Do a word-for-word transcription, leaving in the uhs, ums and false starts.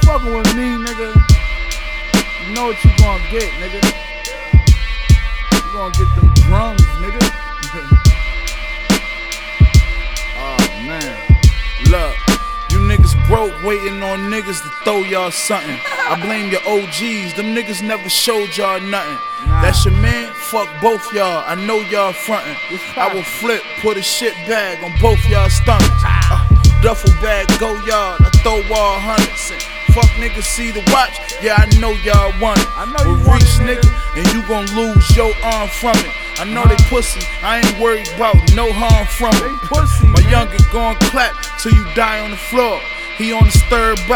fucking with me, nigga, you know what you gonna get, nigga. You gonna get them drums, nigga. Oh man, look, you niggas broke waiting on niggas to throw y'all something. I blame your O Gs, them niggas never showed y'all nothing. Nah. That's your man, fuck both y'all, I know y'all frontin'. I will flip, put a shit bag on both y'all stomachs. uh, Duffel bag, go yard, I throw all hundreds. Fuck niggas see the watch, yeah I know y'all want it. I know you we'll want reach it, nigga, nigga, and you gon' lose your arm from it. I know uh-huh. they pussy, I ain't worried about no harm from it. They pussy, My man. youngin' gon' clap till you die on the floor. He on his third body.